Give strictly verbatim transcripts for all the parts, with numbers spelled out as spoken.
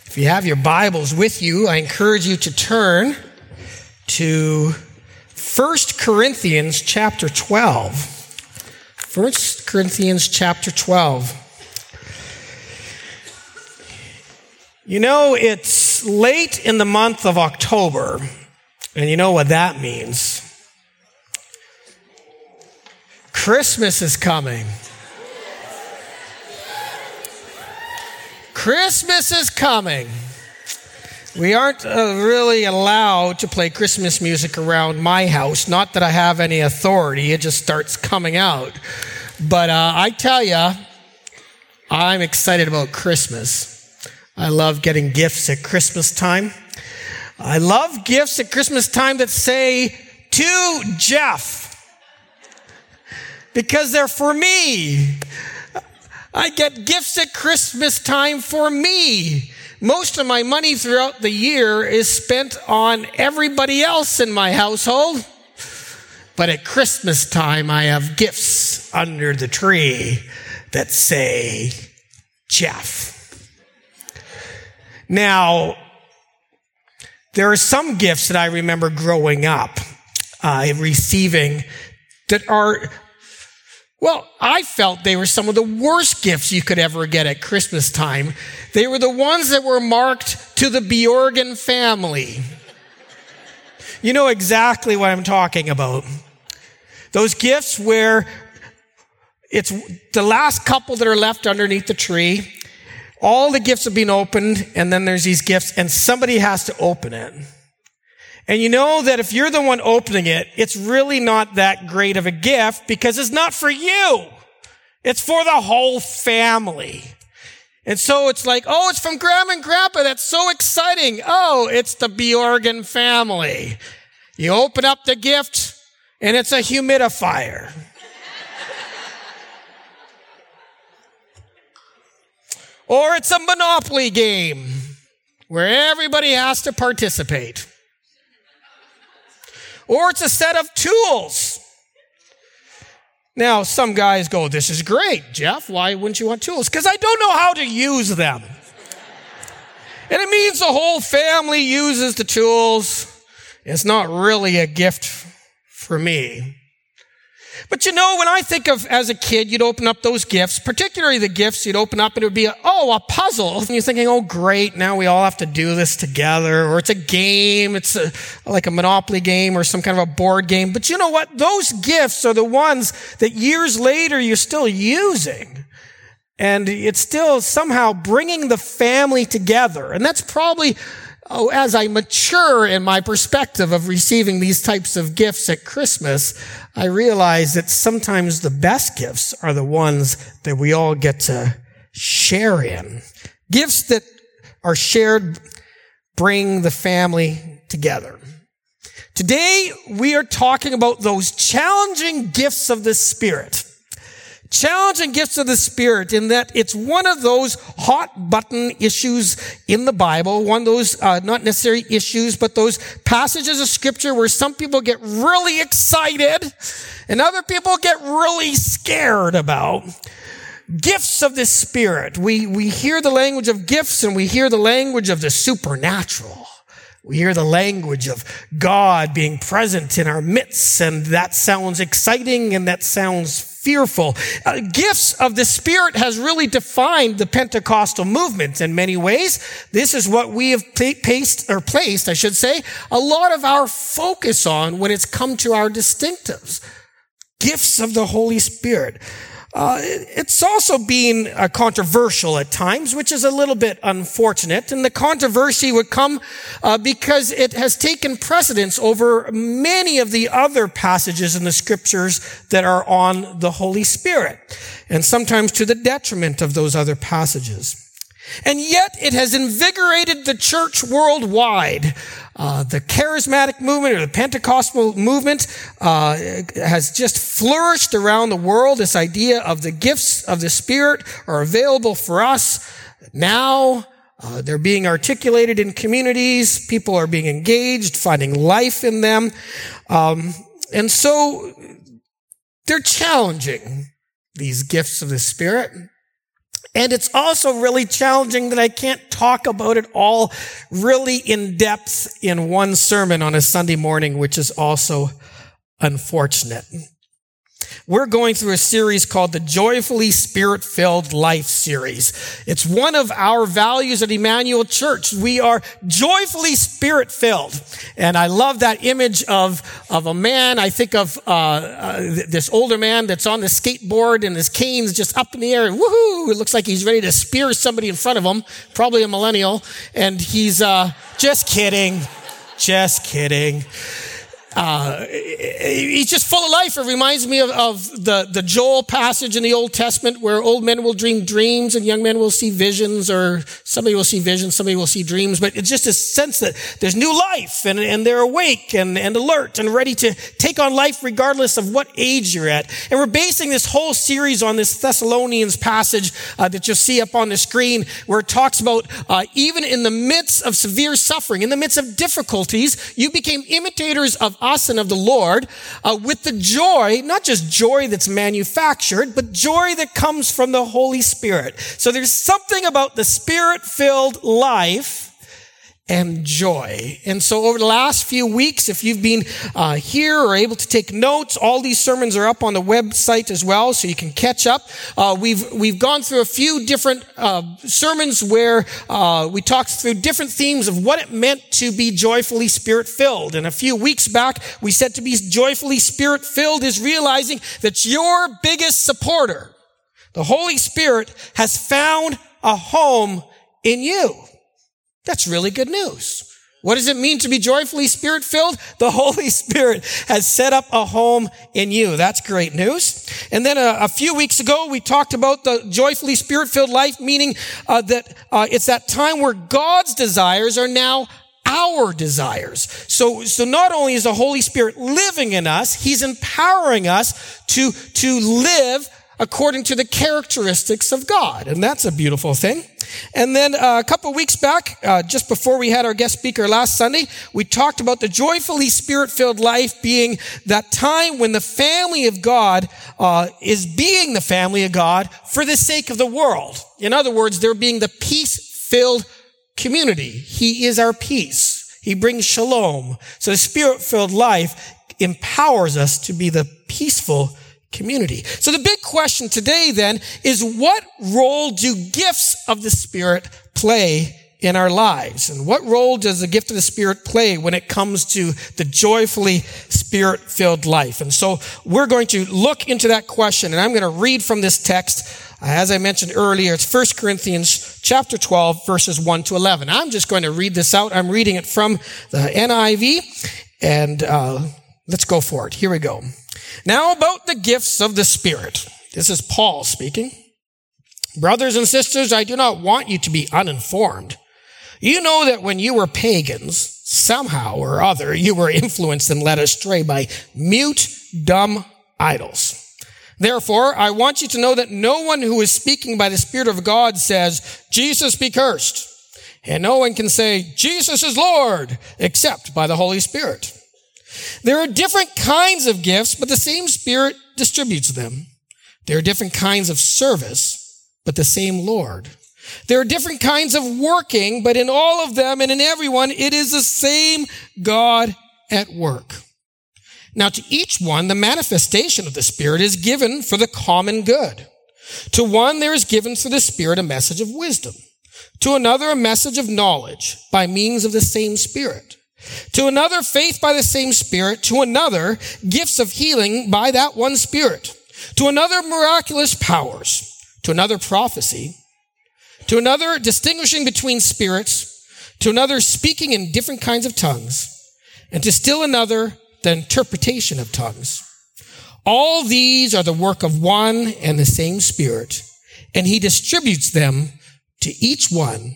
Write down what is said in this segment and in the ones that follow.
If you have your Bibles with you, I encourage you to turn to First Corinthians chapter twelve. First Corinthians chapter twelve. You know, it's late in the month of October, and you know what that means. Christmas is coming. Christmas is coming. We aren't uh, really allowed to play Christmas music around my house. Not that I have any authority. It just starts coming out. But uh, I tell you, I'm excited about Christmas. I love getting gifts at Christmas time. I love gifts at Christmas time that say, to Jeff, because they're for me. I get gifts at Christmas time for me. Most of my money throughout the year is spent on everybody else in my household. But at Christmas time, I have gifts under the tree that say, Jeff. Now, there are some gifts that I remember growing up, uh, receiving that are... Well, I felt they were some of the worst gifts you could ever get at Christmas time. They were the ones that were marked to the Bjorgen family. You know exactly what I'm talking about. Those gifts where it's the last couple that are left underneath the tree. All the gifts have been opened, and then there's these gifts, and somebody has to open it. And you know that if you're the one opening it, it's really not that great of a gift because it's not for you. It's for the whole family. And so it's like, oh, it's from Grandma and Grandpa. That's so exciting. Oh, it's the Bjorgen family. You open up the gift and it's a humidifier. Or it's a Monopoly game where everybody has to participate. Or it's a set of tools. Now, some guys go, this is great, Jeff. Why wouldn't you want tools? Because I don't know how to use them. And it means the whole family uses the tools. It's not really a gift for me. But you know, when I think of as a kid, you'd open up those gifts, particularly the gifts you'd open up and it would be, a, oh, a puzzle. And you're thinking, oh, great, now we all have to do this together. Or it's a game, it's a, like a Monopoly game or some kind of a board game. But you know what? Those gifts are the ones that years later you're still using. And it's still somehow bringing the family together. And that's probably... Oh, as I mature in my perspective of receiving these types of gifts at Christmas, I realize that sometimes the best gifts are the ones that we all get to share in. Gifts that are shared bring the family together. Today, we are talking about those challenging gifts of the Spirit. Challenging gifts of the Spirit in that it's one of those hot button issues in the Bible, one of those uh, not necessarily issues, but those passages of Scripture where some people get really excited and other people get really scared about. Gifts of the Spirit. We, we hear the language of gifts and we hear the language of the supernatural. We hear the language of God being present in our midst, and that sounds exciting and that sounds fearful. Uh, gifts of the Spirit has really defined the Pentecostal movement in many ways. This is what we have placed, or placed, I should say, a lot of our focus on when it's come to our distinctives. Gifts of the Holy Spirit. Uh, it's also been uh, controversial at times, which is a little bit unfortunate. And the controversy would come uh, because it has taken precedence over many of the other passages in the Scriptures that are on the Holy Spirit, and sometimes to the detriment of those other passages. And yet it has invigorated the church worldwide. Uh, the charismatic movement or the Pentecostal movement uh, has just flourished around the world. This idea of the gifts of the Spirit are available for us now. Uh, they're being articulated in communities. People are being engaged, finding life in them. Um, and so they're challenging, these gifts of the Spirit. And it's also really challenging that I can't talk about it all really in depth in one sermon on a Sunday morning, which is also unfortunate. We're going through a series called the Joyfully Spirit-Filled Life series. It's one of our values at Emmanuel Church. We are joyfully Spirit-filled. And I love that image of, of a man. I think of uh, uh, this older man that's on the skateboard and his cane's just up in the air and woohoo! It looks like he's ready to spear somebody in front of him, probably a millennial. And he's uh, just kidding. Just kidding. Uh, he's just full of life. It reminds me of, of the, the Joel passage in the Old Testament where old men will dream dreams and young men will see visions, or somebody will see visions, somebody will see dreams. But it's just a sense that there's new life and, and they're awake and, and alert and ready to take on life regardless of what age you're at. And we're basing this whole series on this Thessalonians passage uh, that you'll see up on the screen, where it talks about uh, even in the midst of severe suffering, in the midst of difficulties, you became imitators of us and of the Lord, uh, with the joy, not just joy that's manufactured, but joy that comes from the Holy Spirit. So there's something about the Spirit-filled life and joy. And so over the last few weeks, if you've been uh, here or able to take notes, all these sermons are up on the website as well, so you can catch up. Uh, we've we've gone through a few different uh, sermons where uh, we talked through different themes of what it meant to be joyfully Spirit-filled. And a few weeks back, we said to be joyfully Spirit-filled is realizing that your biggest supporter, the Holy Spirit, has found a home in you. That's really good news. What does it mean to be joyfully Spirit-filled? The Holy Spirit has set up a home in you. That's great news. And then a, a few weeks ago, we talked about the joyfully Spirit-filled life, meaning uh, that uh, it's that time where God's desires are now our desires. So, so not only is the Holy Spirit living in us, He's empowering us to, to live according to the characteristics of God. And that's a beautiful thing. And then uh, a couple of weeks back, uh, just before we had our guest speaker last Sunday, we talked about the joyfully Spirit-filled life being that time when the family of God uh, is being the family of God for the sake of the world. In other words, they're being the peace-filled community. He is our peace. He brings shalom. So the Spirit-filled life empowers us to be the peaceful community. So the big question today then is, what role do gifts of the Spirit play in our lives? And what role does the gift of the Spirit play when it comes to the joyfully Spirit-filled life? And so we're going to look into that question, and I'm going to read from this text. As I mentioned earlier, it's First Corinthians chapter twelve, verses one to eleven. I'm just going to read this out. I'm reading it from the N I V, and uh, let's go for it. Here we go. Now about the gifts of the Spirit. This is Paul speaking. Brothers and sisters, I do not want you to be uninformed. You know that when you were pagans, somehow or other, you were influenced and led astray by mute, dumb idols. Therefore, I want you to know that no one who is speaking by the Spirit of God says, Jesus be cursed. And no one can say, Jesus is Lord, except by the Holy Spirit. There are different kinds of gifts, but the same Spirit distributes them. There are different kinds of service, but the same Lord. There are different kinds of working, but in all of them and in everyone, it is the same God at work. Now to each one, the manifestation of the Spirit is given for the common good. To one, there is given through the Spirit a message of wisdom. To another, a message of knowledge by means of the same Spirit. To another, faith by the same Spirit. To another, gifts of healing by that one Spirit. To another, miraculous powers. To another, prophecy. To another, distinguishing between spirits. To another, speaking in different kinds of tongues. And to still another, the interpretation of tongues. All these are the work of one and the same Spirit, and He distributes them to each one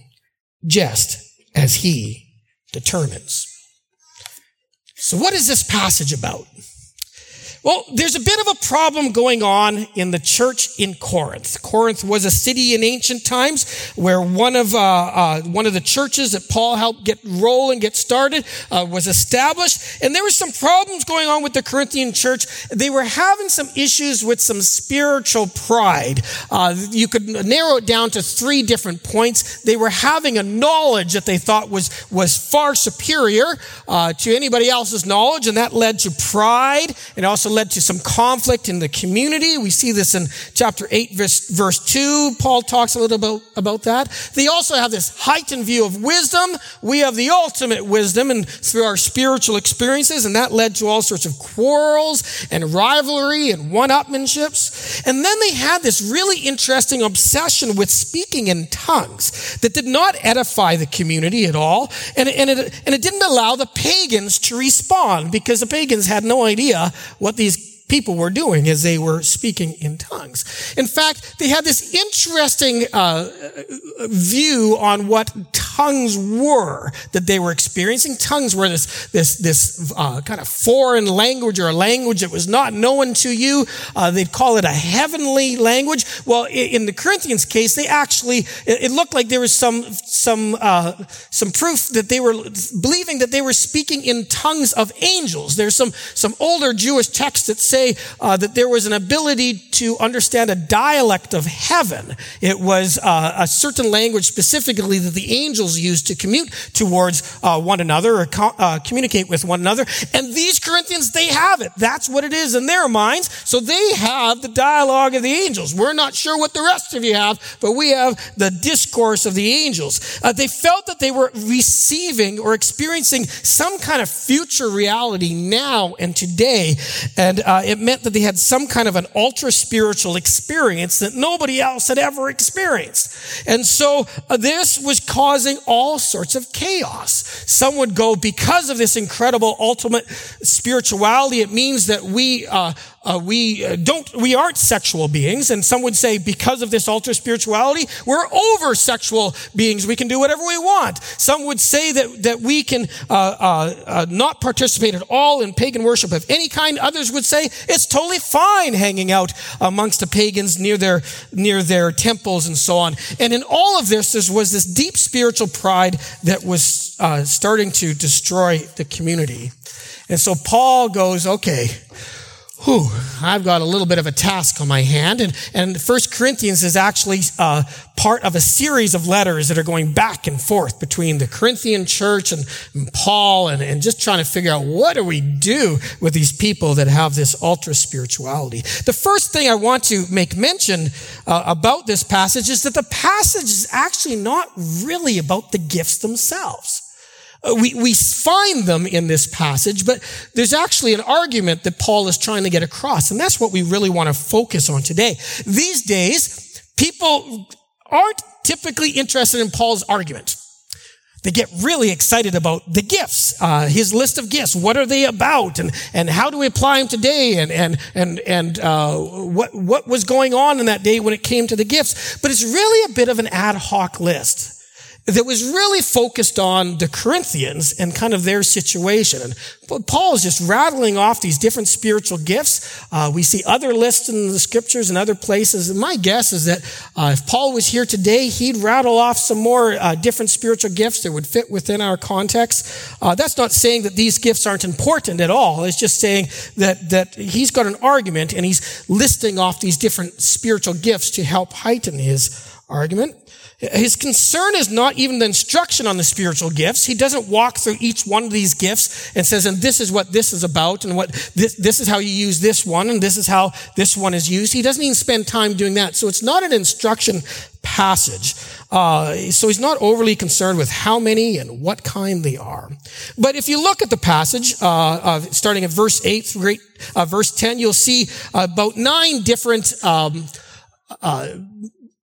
just as He determines. So what is this passage about? Well, there's a bit of a problem going on in the church in Corinth. Corinth was a city in ancient times where one of uh, uh one of the churches that Paul helped get rolling, get started, uh, was established, and there were some problems going on with the Corinthian church. They were having some issues with some spiritual pride. Uh, you could narrow it down to three different points. They were having a knowledge that they thought was was far superior uh, to anybody else's knowledge, and that led to pride, and also led to some conflict in the community. We see this in chapter eight, verse, verse two. Paul talks a little about, about that. They also have this heightened view of wisdom. We have the ultimate wisdom and through our spiritual experiences, and that led to all sorts of quarrels and rivalry and one-upmanships. And then they had this really interesting obsession with speaking in tongues that did not edify the community at all, and, and, it, and it didn't allow the pagans to respond, because the pagans had no idea what these people were doing as they were speaking in tongues. In fact, they had this interesting uh, view on what tongues were that they were experiencing. Tongues were this this this uh, kind of foreign language, or a language that was not known to you. Uh, they'd call it a heavenly language. Well, in the Corinthians case, they actually it looked like there was some some uh, some proof that they were believing that they were speaking in tongues of angels. There's some some older Jewish texts that say Uh, that there was an ability to understand a dialect of heaven. It was uh, a certain language specifically that the angels used to commute towards uh, one another, or co- uh, communicate with one another. And these Corinthians, they have it. That's what it is in their minds. So they have the dialogue of the angels. We're not sure what the rest of you have, but we have the discourse of the angels. Uh, they felt that they were receiving or experiencing some kind of future reality now and today. And uh, it meant that they had some kind of an ultra-spiritual experience that nobody else had ever experienced. And so uh, this was causing all sorts of chaos. Some would go, because of this incredible ultimate spirituality, it means that we uh, uh, we uh, don't we aren't sexual beings. And some would say, because of this ultra spirituality, we're over sexual beings. We can do whatever we want. Some would say that that we can uh, uh, uh, not participate at all in pagan worship of any kind. Others would say it's totally fine hanging out amongst the pagans near their near their temples and so on. And in all of this, there was this deep spiritual pride that was uh, starting to destroy the community. And so Paul goes, okay, whew, I've got a little bit of a task on my hand. And, and First Corinthians is actually uh, part of a series of letters that are going back and forth between the Corinthian church and, and Paul, and, and just trying to figure out, what do we do with these people that have this ultra spirituality? The first thing I want to make mention uh, about this passage is that the passage is actually not really about the gifts themselves. We, we find them in this passage, but there's actually an argument that Paul is trying to get across, and that's what we really want to focus on today. These days, people aren't typically interested in Paul's argument. They get really excited about the gifts, uh, his list of gifts. What are they about, and and how do we apply them today, and and and and uh, what what was going on in that day when it came to the gifts? But it's really a bit of an ad hoc list that was really focused on the Corinthians and kind of their situation. And Paul is just rattling off these different spiritual gifts. Uh, we see other lists in the scriptures and other places. And my guess is that uh, if Paul was here today, he'd rattle off some more uh, different spiritual gifts that would fit within our context. Uh, that's not saying that these gifts aren't important at all. It's just saying that, that he's got an argument, and he's listing off these different spiritual gifts to help heighten his argument. His concern is not even the instruction on the spiritual gifts. He doesn't walk through each one of these gifts and says, and this is what this is about, and what this, this is how you use this one, and this is how this one is used. He doesn't even spend time doing that. So it's not an instruction passage. Uh, so he's not overly concerned with how many and what kind they are. But if you look at the passage, uh, uh starting at verse eight through uh, verse ten, you'll see about nine different um, uh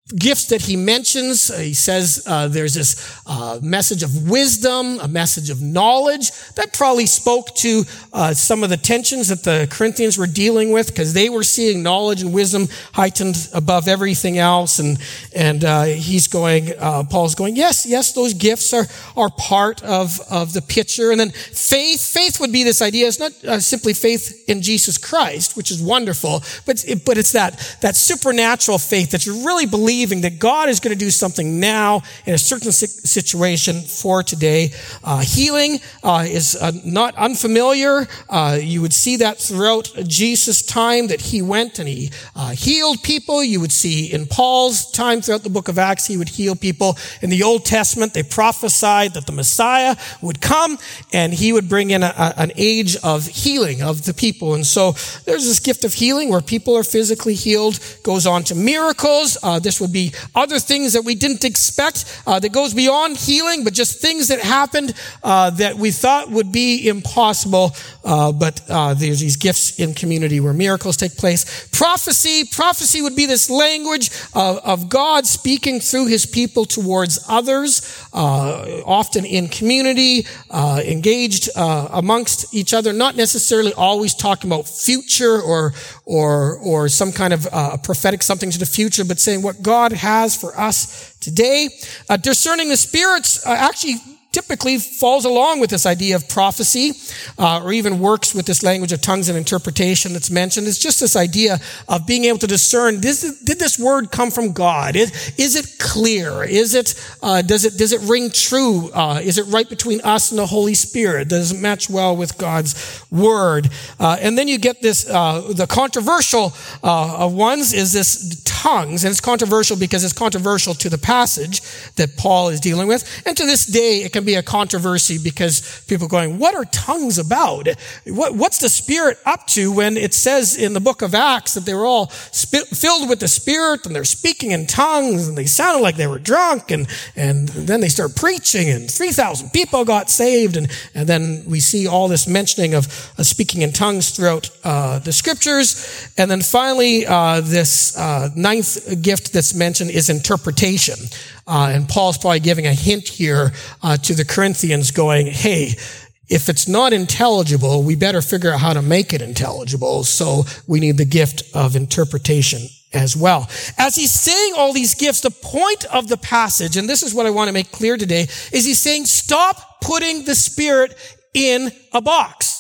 gifts that he mentions, uh, he says uh, there's this uh, message of wisdom, a message of knowledge. That probably spoke to uh, some of the tensions that the Corinthians were dealing with, because they were seeing knowledge and wisdom heightened above everything else. And and uh, he's going, uh, Paul's going, yes, yes, those gifts are are part of of the picture. And then faith, faith would be this idea. It's not uh, simply faith in Jesus Christ, which is wonderful, but it, but it's that that supernatural faith that you really believe that God is going to do something now in a certain situation for today. Uh, healing uh, is uh, not unfamiliar. Uh, you would see that throughout Jesus' time, that he went and he uh, healed people. You would see in Paul's time throughout the book of Acts, he would heal people. In the Old Testament, they prophesied that the Messiah would come and he would bring in a, a, an age of healing of the people. And so there's this gift of healing where people are physically healed, goes on to miracles. Uh, this would be other things that we didn't expect, uh, that goes beyond healing, but just things that happened uh, that we thought would be impossible. Uh, but uh, there's these gifts in community where miracles take place. Prophecy, prophecy would be this language of, of God speaking through his people towards others, uh, often in community, uh, engaged uh, amongst each other, not necessarily always talking about future or or or some kind of uh, prophetic something to the future, but saying what God has for us today. Uh, discerning the spirits uh, actually typically falls along with this idea of prophecy, uh, or even works with this language of tongues and interpretation that's mentioned. It's just this idea of being able to discern, this, did this word come from God? Is, is it clear? Is it, uh, does it, does it ring true? Uh, is it right between us and the Holy Spirit? Does it match well with God's word? Uh, and then you get this, uh, the controversial, uh, ones is this tongues. And it's controversial because it's controversial to the passage that Paul is dealing with. And to this day, it can be a controversy because people are going, what are tongues about? What, what's the Spirit up to when it says in the book of Acts that they were all sp- filled with the Spirit and they're speaking in tongues and they sounded like they were drunk, and, and then they start preaching and three thousand people got saved. And, and then we see all this mentioning of uh, speaking in tongues throughout uh, the scriptures. And then finally, uh, this uh, ninth gift that's mentioned is interpretation. Uh, and Paul's probably giving a hint here uh, to the Corinthians going, hey, if it's not intelligible, we better figure out how to make it intelligible. So we need the gift of interpretation as well. As he's saying all these gifts, the point of the passage, and this is what I want to make clear today, is he's saying, stop putting the Spirit in a box.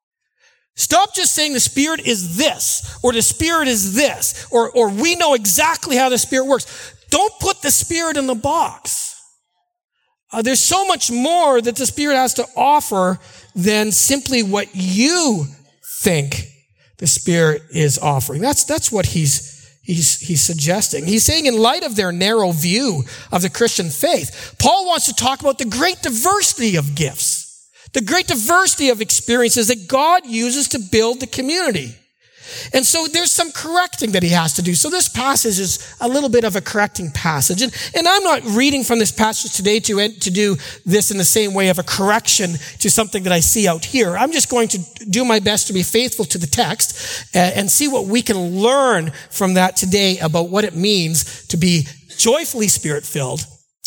Stop just saying the Spirit is this, or the Spirit is this, or, or we know exactly how the Spirit works. Don't put the Spirit in the box. Uh, there's so much more that the Spirit has to offer than simply what you think the Spirit is offering. That's, that's what he's, he's, he's suggesting. He's saying in light of their narrow view of the Christian faith, Paul wants to talk about the great diversity of gifts, the great diversity of experiences that God uses to build the community. And so there's some correcting that he has to do. So this passage is a little bit of a correcting passage. And, and I'm not reading from this passage today to, to do this in the same way of a correction to something that I see out here. I'm just going to do my best to be faithful to the text and, and see what we can learn from that today about what it means to be joyfully Spirit-filled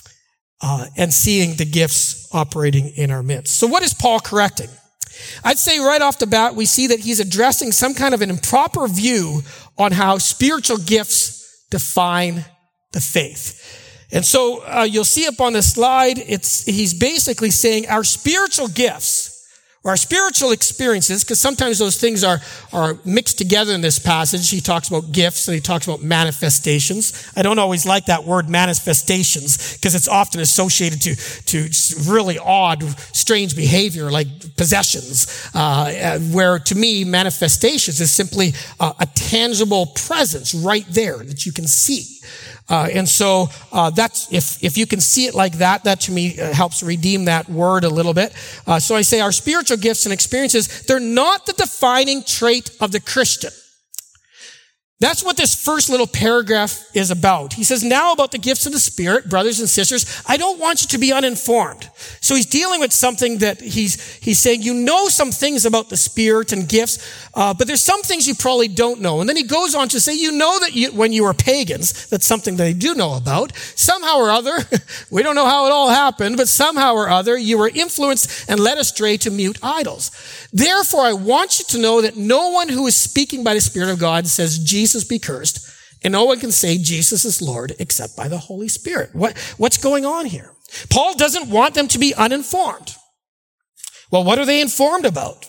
uh, and seeing the gifts operating in our midst. So what is Paul correcting? I'd say right off the bat, we see that he's addressing some kind of an improper view on how spiritual gifts define the faith. And so uh, you'll see up on the slide, it's he's basically saying our spiritual gifts, or our spiritual experiences, because sometimes those things are, are mixed together in this passage. He talks about gifts and he talks about manifestations. I don't always like that word manifestations because it's often associated to, to really odd, strange behavior like possessions, uh, where to me manifestations is simply uh, a tangible presence right there that you can see. Uh, and so, uh, that's, if, if you can see it like that, that to me uh, helps redeem that word a little bit. Uh, so I say our spiritual gifts and experiences, they're not the defining trait of the Christian. That's what this first little paragraph is about. He says, now about the gifts of the Spirit, brothers and sisters, I don't want you to be uninformed. So he's dealing with something that he's, he's saying, you know some things about the Spirit and gifts, uh, but there's some things you probably don't know. And then he goes on to say, you know that you, when you were pagans, that's something they do know about. Somehow or other, we don't know how it all happened, but somehow or other, you were influenced and led astray to mute idols. Therefore, I want you to know that no one who is speaking by the Spirit of God says, Jesus be cursed, and no one can say Jesus is Lord except by the Holy Spirit. What, what's going on here? Paul doesn't want them to be uninformed. Well, what are they informed about?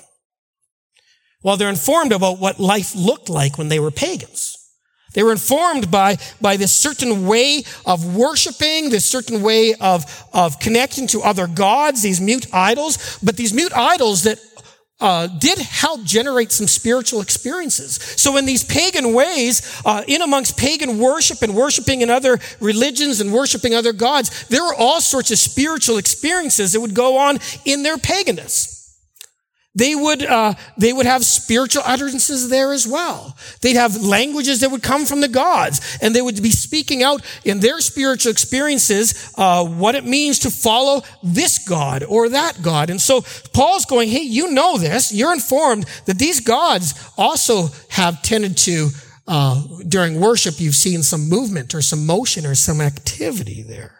Well, they're informed about what life looked like when they were pagans. They were informed by, by this certain way of worshiping, this certain way of, of connecting to other gods, these mute idols, but these mute idols that Uh, did help generate some spiritual experiences. So in these pagan ways, uh, in amongst pagan worship and worshiping in other religions and worshiping other gods, there were all sorts of spiritual experiences that would go on in their paganness. They would, uh, they would have spiritual utterances there as well. They'd have languages that would come from the gods, and they would be speaking out in their spiritual experiences, uh, what it means to follow this God or that God. And so Paul's going, hey, you know this. You're informed that these gods also have tended to, uh, during worship, you've seen some movement or some motion or some activity there.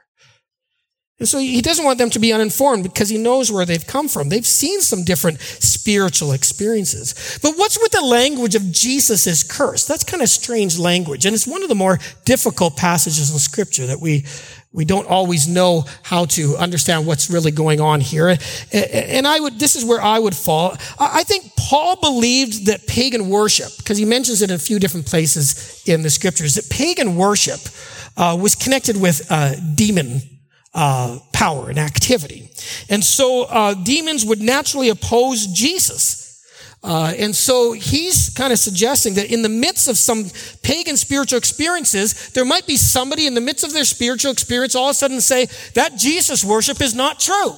And so he doesn't want them to be uninformed because he knows where they've come from. They've seen some different spiritual experiences. But what's with the language of Jesus is cursed? That's kind of strange language. And it's one of the more difficult passages in Scripture that we, we don't always know how to understand what's really going on here. And I would, this is where I would fall. I think Paul believed that pagan worship, because he mentions it in a few different places in the Scriptures, that pagan worship uh, was connected with uh, demon Uh, power and activity. And so uh, demons would naturally oppose Jesus. Uh, and so he's kind of suggesting that in the midst of some pagan spiritual experiences, there might be somebody in the midst of their spiritual experience all of a sudden say, that Jesus worship is not true.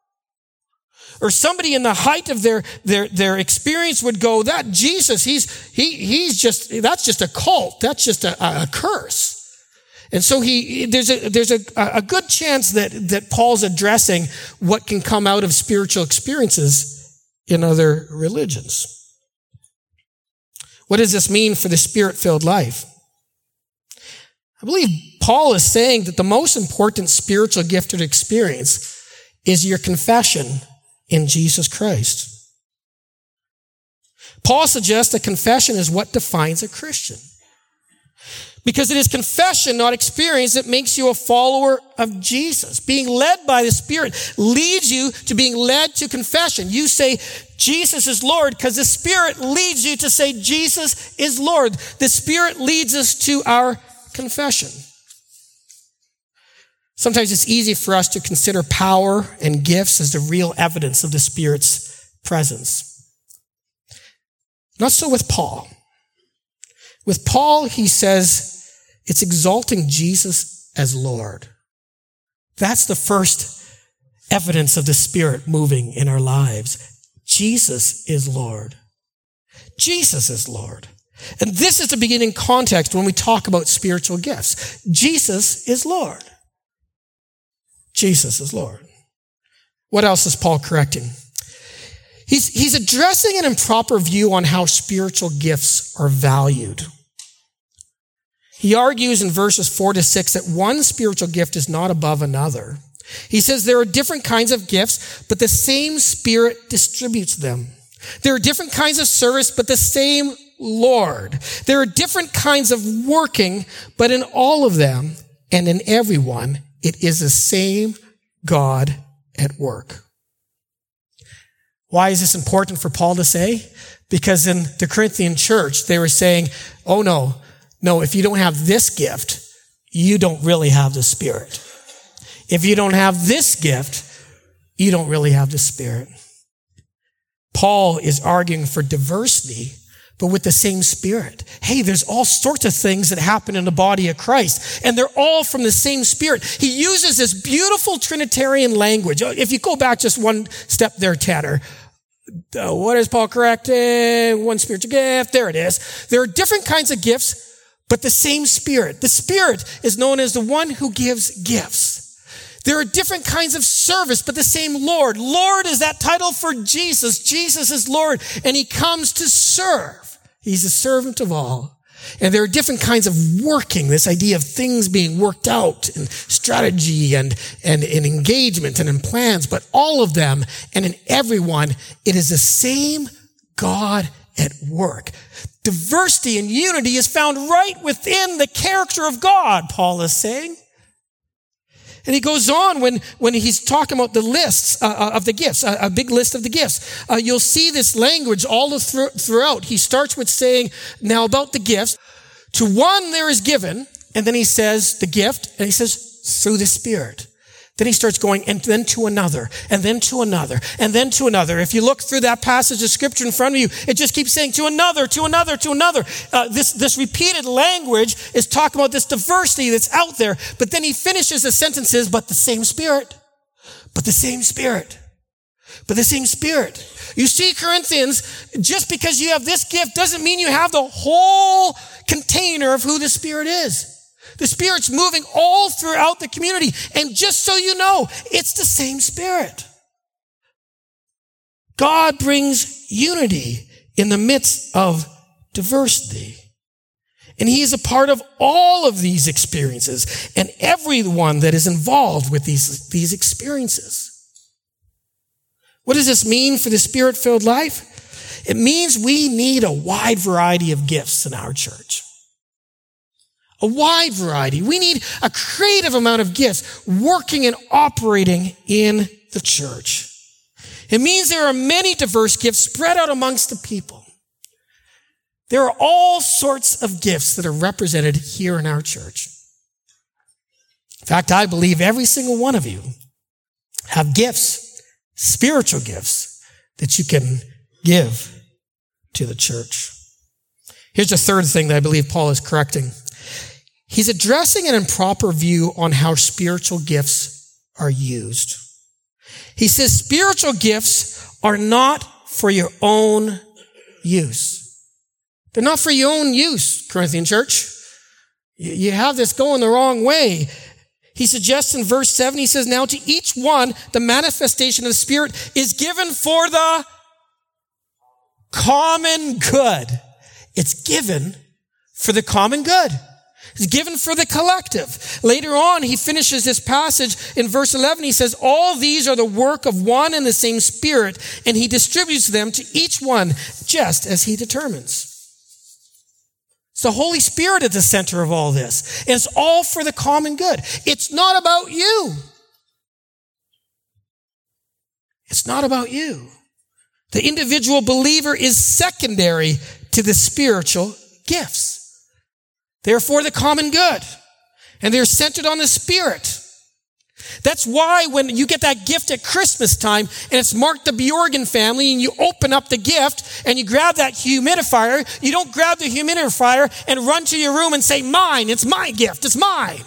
Or somebody in the height of their, their, their experience would go, that Jesus, he's, he, he's just, that's just a cult. That's just a, a curse. And so he, there's a, there's a, a good chance that, that Paul's addressing what can come out of spiritual experiences in other religions. What does this mean for the Spirit-filled life? I believe Paul is saying that the most important spiritual gift or experience is your confession in Jesus Christ. Paul suggests that confession is what defines a Christian. Because it is confession, not experience, that makes you a follower of Jesus. Being led by the Spirit leads you to being led to confession. You say, Jesus is Lord, because the Spirit leads you to say, Jesus is Lord. The Spirit leads us to our confession. Sometimes it's easy for us to consider power and gifts as the real evidence of the Spirit's presence. Not so with Paul. With Paul, he says, it's exalting Jesus as Lord. That's the first evidence of the Spirit moving in our lives. Jesus is Lord. Jesus is Lord. And this is the beginning context when we talk about spiritual gifts. Jesus is Lord. Jesus is Lord. What else is Paul correcting? He's, he's addressing an improper view on how spiritual gifts are valued. He argues in verses four to six that one spiritual gift is not above another. He says there are different kinds of gifts, but the same Spirit distributes them. There are different kinds of service, but the same Lord. There are different kinds of working, but in all of them and in everyone, it is the same God at work. Why is this important for Paul to say? Because in the Corinthian church, they were saying, oh no, no, if you don't have this gift, you don't really have the Spirit. If you don't have this gift, you don't really have the Spirit. Paul is arguing for diversity, but with the same Spirit. Hey, there's all sorts of things that happen in the body of Christ, and they're all from the same Spirit. He uses this beautiful Trinitarian language. If you go back just one step there, Tanner, uh, what is Paul correcting? One spiritual gift. There it is. There are different kinds of gifts, but the same Spirit. The Spirit is known as the one who gives gifts. There are different kinds of service, but the same Lord. Lord is that title for Jesus. Jesus is Lord, and he comes to serve. He's a servant of all. And there are different kinds of working, this idea of things being worked out, and strategy and, and, and engagement and in plans, but all of them and in everyone, it is the same God at work. Diversity and unity is found right within the character of God, Paul is saying. And he goes on when, when he's talking about the lists uh, of the gifts, a, a big list of the gifts. Uh, you'll see this language all through, throughout. He starts with saying, now about the gifts. To one there is given, and then he says the gift, and he says, through the Spirit. Then he starts going, and then to another, and then to another, and then to another. If you look through that passage of Scripture in front of you, it just keeps saying to another, to another, to another. Uh, this, this repeated language is talking about this diversity that's out there. But then he finishes the sentences, but the same Spirit, but the same Spirit, but the same Spirit. You see, Corinthians, just because you have this gift doesn't mean you have the whole container of who the Spirit is. The Spirit's moving all throughout the community. And just so you know, it's the same Spirit. God brings unity in the midst of diversity. And he is a part of all of these experiences and everyone that is involved with these, these experiences. What does this mean for the Spirit-filled life? It means we need a wide variety of gifts in our church. A wide variety. We need a creative amount of gifts working and operating in the church. It means there are many diverse gifts spread out amongst the people. There are all sorts of gifts that are represented here in our church. In fact, I believe every single one of you have gifts, spiritual gifts, that you can give to the church. Here's the third thing that I believe Paul is correcting. He's addressing an improper view on how spiritual gifts are used. He says spiritual gifts are not for your own use. They're not for your own use, Corinthian church. You have this going the wrong way. He suggests in verse seven, he says, now to each one, the manifestation of the Spirit is given for the common good. It's given for the common good. It's given for the collective. Later on, he finishes this passage in verse eleven. He says, all these are the work of one and the same Spirit, and he distributes them to each one just as he determines. It's the Holy Spirit at the center of all this. And it's all for the common good. It's not about you. It's not about you. The individual believer is secondary to the spiritual gifts. They're for the common good, and they're centered on the Spirit. That's why when you get that gift at Christmas time, and it's marked the Bjorgen family, and you open up the gift, and you grab that humidifier, you don't grab the humidifier and run to your room and say, mine, it's my gift, it's mine.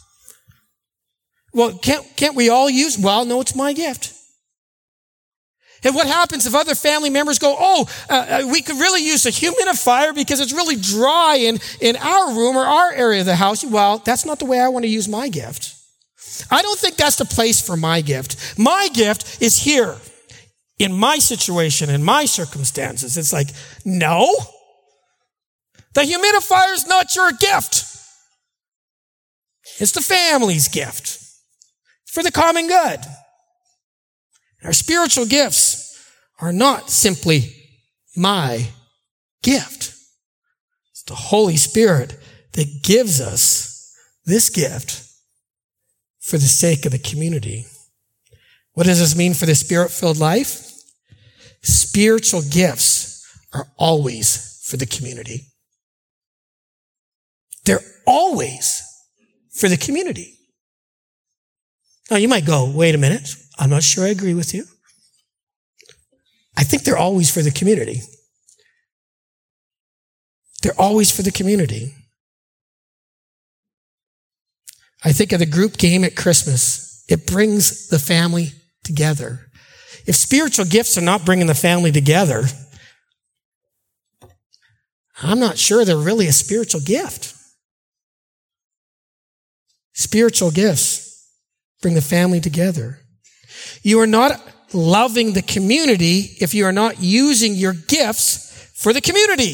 Well, can't, can't we all use, well, no, it's my gift. And what happens if other family members go, oh, uh, we could really use a humidifier because it's really dry in, in our room or our area of the house. Well, that's not the way I want to use my gift. I don't think that's the place for my gift. My gift is here in my situation, in my circumstances. It's like, no, the humidifier is not your gift. It's the family's gift. It's for the common good. Our spiritual gifts are not simply my gift. It's the Holy Spirit that gives us this gift for the sake of the community. What does this mean for the Spirit-filled life? Spiritual gifts are always for the community. They're always for the community. Now you might go, wait a minute. I'm not sure I agree with you. I think they're always for the community. They're always for the community. I think of the group game at Christmas. It brings the family together. If spiritual gifts are not bringing the family together, I'm not sure they're really a spiritual gift. Spiritual gifts bring the family together. You are not loving the community if you are not using your gifts for the community.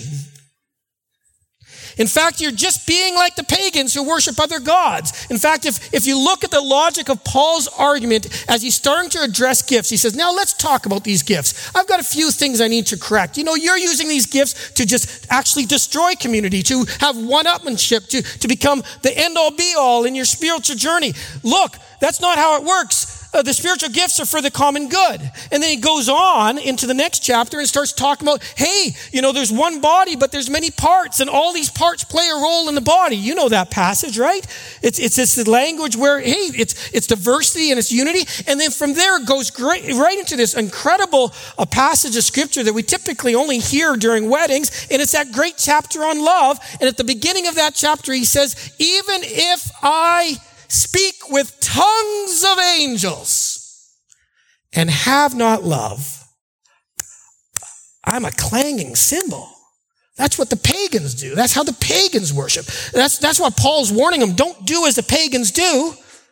In fact, you're just being like the pagans who worship other gods. In fact, if, if you look at the logic of Paul's argument as he's starting to address gifts, he says, now let's talk about these gifts. I've got a few things I need to correct. You know, you're using these gifts to just actually destroy community, to have one-upmanship, to, to become the end-all be-all in your spiritual journey. Look, that's not how it works. Uh, the spiritual gifts are for the common good. And then he goes on into the next chapter and starts talking about, hey, you know, there's one body, but there's many parts, and all these parts play a role in the body. You know that passage, right? It's it's this language where, hey, it's it's diversity and it's unity. And then from there it goes great, right into this incredible uh, passage of scripture that we typically only hear during weddings. And it's that great chapter on love. And at the beginning of that chapter, he says, even if I speak with tongues of angels and have not love, I'm a clanging cymbal. That's what the pagans do. That's how the pagans worship. That's, that's what Paul's warning them. Don't do as the pagans do.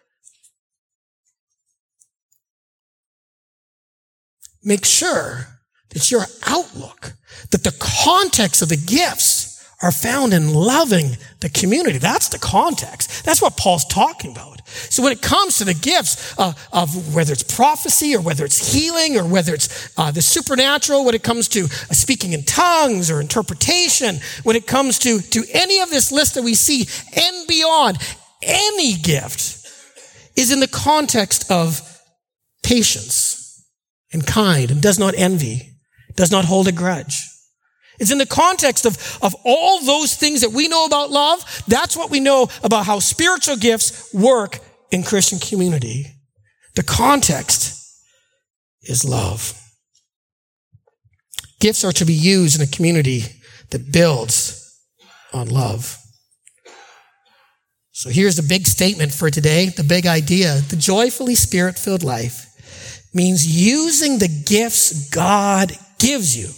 Make sure that your outlook, that the context of the gifts are found in loving the community. That's the context. That's what Paul's talking about. So when it comes to the gifts uh, of whether it's prophecy or whether it's healing or whether it's uh, the supernatural, when it comes to uh, speaking in tongues or interpretation, when it comes to, to any of this list that we see and beyond, any gift is in the context of patience and kind and does not envy, does not hold a grudge. It's in the context of, of all those things that we know about love. That's what we know about how spiritual gifts work in Christian community. The context is love. Gifts are to be used in a community that builds on love. So here's the big statement for today, the big idea. The joyfully spirit-filled life means using the gifts God gives you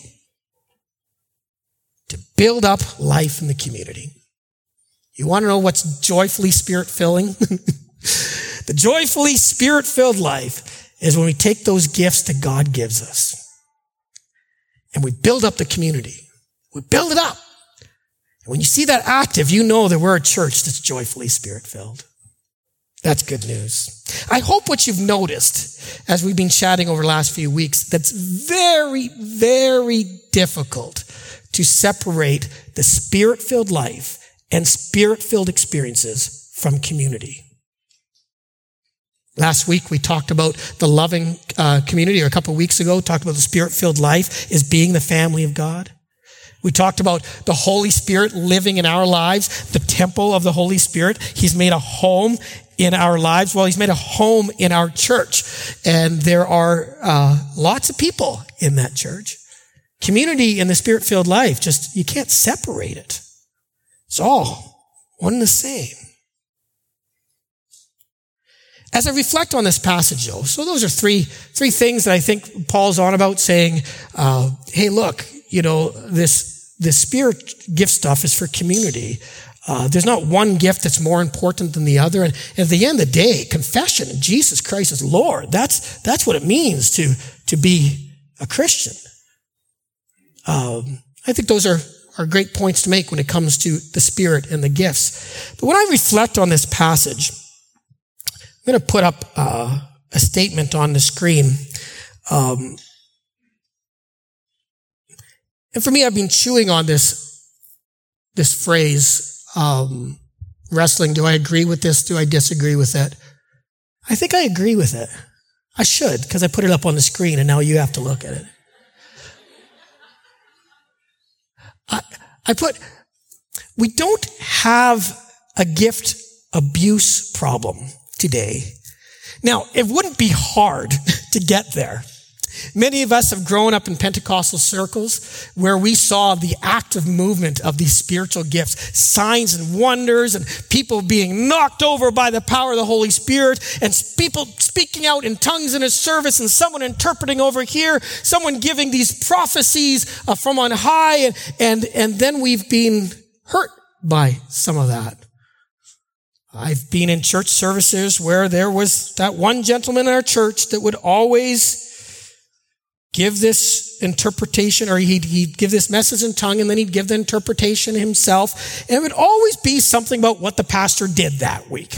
to build up life in the community. You want to know what's joyfully spirit-filling? The joyfully spirit-filled life is when we take those gifts that God gives us and we build up the community. We build it up. And when you see that active, you know that we're a church that's joyfully spirit-filled. That's good news. I hope what you've noticed as we've been chatting over the last few weeks, that's very, very difficult to separate the spirit-filled life and spirit-filled experiences from community. Last week, we talked about the loving uh, community, or a couple of weeks ago, talked about the spirit-filled life as being the family of God. We talked about the Holy Spirit living in our lives, the temple of the Holy Spirit. He's made a home in our lives. Well, he's made a home in our church. And there are uh, lots of people in that church. Community in the spirit-filled life, just, you can't separate it. It's all one and the same. As I reflect on this passage, though, so those are three, three things that I think Paul's on about, saying, uh, hey, look, you know, this, this spirit gift stuff is for community. Uh, there's not one gift that's more important than the other. And at the end of the day, confession of Jesus Christ as Lord, that's, that's what it means to, to be a Christian. Um, I think those are, are great points to make when it comes to the Spirit and the gifts. But when I reflect on this passage, I'm going to put up uh, a statement on the screen. Um, and for me, I've been chewing on this, this phrase, um, wrestling. Do I agree with this? Do I disagree with it? I think I agree with it. I should, because I put it up on the screen and now you have to look at it. I, I put, we don't have a gift abuse problem today. Now, it wouldn't be hard to get there. Many of us have grown up in Pentecostal circles where we saw the active movement of these spiritual gifts, signs and wonders, and people being knocked over by the power of the Holy Spirit, and people speaking out in tongues in a service, and someone interpreting over here, someone giving these prophecies uh, from on high, and, and, and then we've been hurt by some of that. I've been in church services where there was that one gentleman in our church that would always give this interpretation, or he'd, he'd give this message in tongue, and then he'd give the interpretation himself. And it would always be something about what the pastor did that week.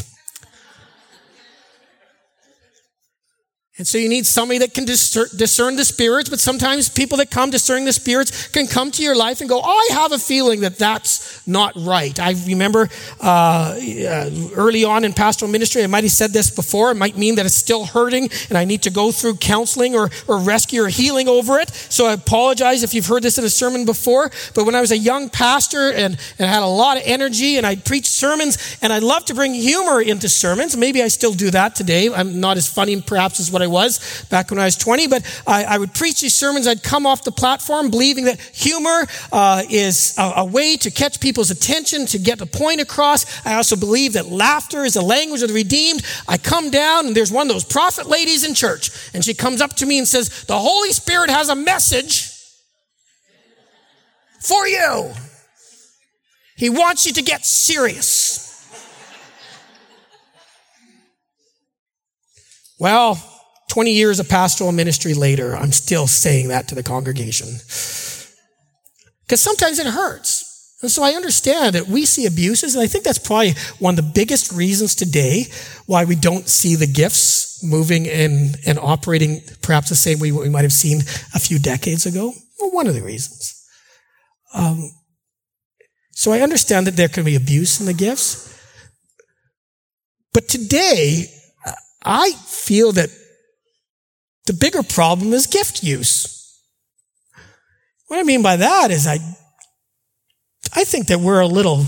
And so you need somebody that can discern the spirits, but sometimes people that come discerning the spirits can come to your life and go, oh, I have a feeling that that's not right. I remember uh, early on in pastoral ministry, I might have said this before. It might mean that it's still hurting and I need to go through counseling or, or rescue or healing over it. So I apologize if you've heard this in a sermon before. But when I was a young pastor and, and had a lot of energy and I'd preach sermons, and I love to bring humor into sermons. Maybe I still do that today. I'm not as funny perhaps as what I was back when I was twenty, but I, I would preach these sermons. I'd come off the platform believing that humor uh, is a, a way to catch people's attention, to get the point across. I also believe that laughter is the language of the redeemed. I come down and there's one of those prophet ladies in church, and she comes up to me and says, the Holy Spirit has a message for you. He wants you to get serious. Well, twenty years of pastoral ministry later, I'm still saying that to the congregation. Because sometimes it hurts. And so I understand that we see abuses, and I think that's probably one of the biggest reasons today why we don't see the gifts moving and, and operating perhaps the same way we might have seen a few decades ago. Well, one of the reasons. Um, so I understand that there can be abuse in the gifts. But today, I feel that the bigger problem is gift use. What I mean by that is I, I think that we're a little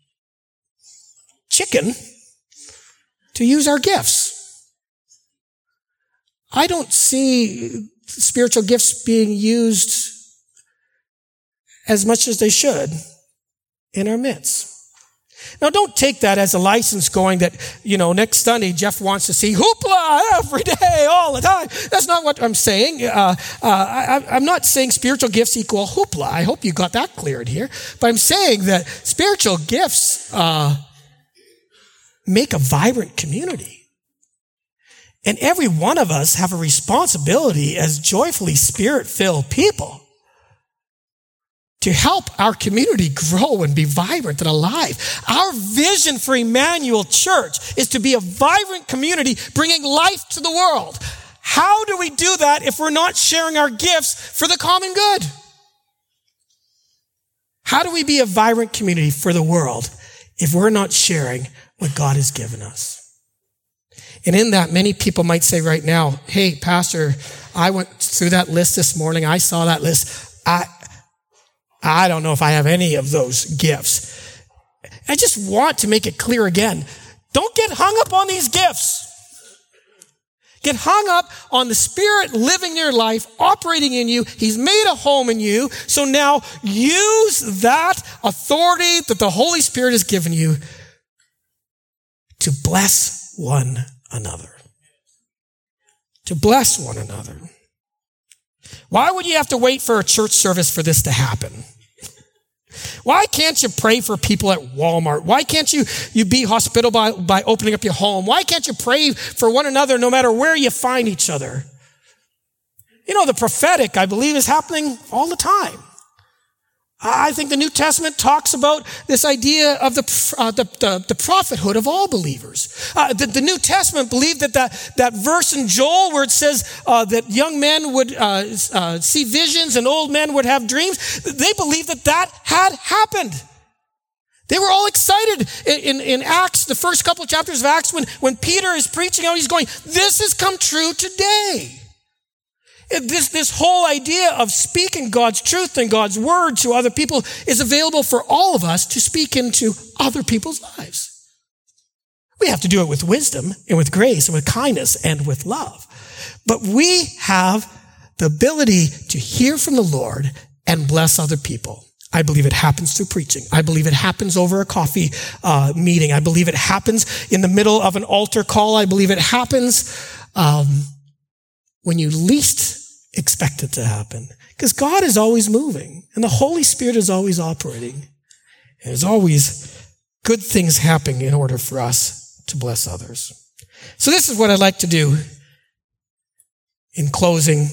chicken to use our gifts. I don't see spiritual gifts being used as much as they should in our midst. Now, don't take that as a license going that, you know, next Sunday, Jeff wants to see hoopla every day, all the time. That's not what I'm saying. Uh, uh, I, I'm not saying spiritual gifts equal hoopla. I hope you got that cleared here. But I'm saying that spiritual gifts uh, make a vibrant community. And every one of us have a responsibility as joyfully spirit-filled people to help our community grow and be vibrant and alive. Our vision for Emmanuel Church is to be a vibrant community bringing life to the world. How do we do that if we're not sharing our gifts for the common good? How do we be a vibrant community for the world if we're not sharing what God has given us? And in that, many people might say right now, hey, Pastor, I went through that list this morning. I saw that list. I I don't know if I have any of those gifts. I just want to make it clear again. Don't get hung up on these gifts. Get hung up on the Spirit living your life, operating in you. He's made a home in you. So now use that authority that the Holy Spirit has given you to bless one another. To bless one another. Why would you have to wait for a church service for this to happen? Why can't you pray for people at Walmart? Why can't you, you be hospitable by, by opening up your home? Why can't you pray for one another no matter where you find each other? You know, the prophetic, I believe, is happening all the time. I think the New Testament talks about this idea of the uh, the, the, the prophethood of all believers. Uh, the, the New Testament believed that that, that verse in Joel where it says uh, that young men would uh, uh, see visions and old men would have dreams, they believed that that had happened. They were all excited in, in, in Acts, the first couple of chapters of Acts, when, when Peter is preaching out, he's going, this has come true today. This, this whole idea of speaking God's truth and God's word to other people is available for all of us to speak into other people's lives. We have to do it with wisdom and with grace and with kindness and with love. But we have the ability to hear from the Lord and bless other people. I believe it happens through preaching. I believe it happens over a coffee uh, meeting. I believe it happens in the middle of an altar call. I believe it happens um, when you least expect it to happen. Because God is always moving and the Holy Spirit is always operating. And there's always good things happening in order for us to bless others. So this is what I'd like to do in closing,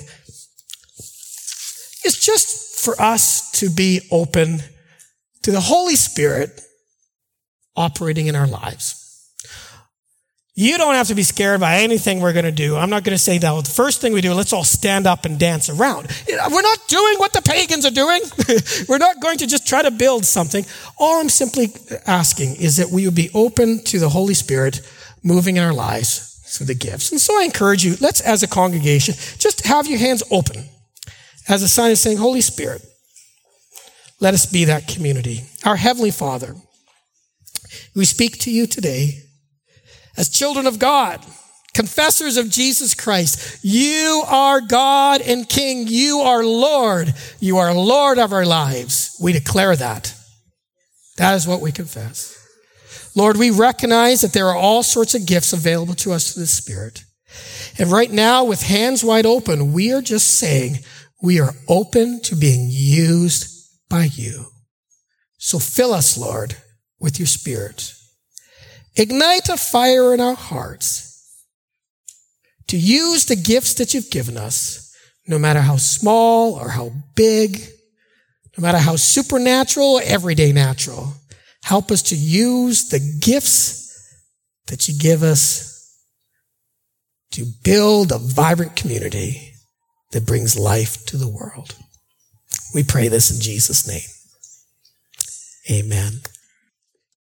is just for us to be open to the Holy Spirit operating in our lives. You don't have to be scared by anything we're going to do. I'm not going to say that. Well, the first thing we do, let's all stand up and dance around. We're not doing what the pagans are doing. We're not going to just try to build something. All I'm simply asking is that we would be open to the Holy Spirit moving in our lives through the gifts. And so I encourage you, let's, as a congregation, just have your hands open as a sign of saying, Holy Spirit, let us be that community. Our Heavenly Father, we speak to you today as children of God, confessors of Jesus Christ. You are God and King. You are Lord. You are Lord of our lives. We declare that. That is what we confess. Lord, we recognize that there are all sorts of gifts available to us through the Spirit. And right now, with hands wide open, we are just saying we are open to being used by you. So fill us, Lord, with your Spirit. Ignite a fire in our hearts to use the gifts that you've given us, no matter how small or how big, no matter how supernatural or everyday natural. Help us to use the gifts that you give us to build a vibrant community that brings life to the world. We pray this in Jesus' name. Amen.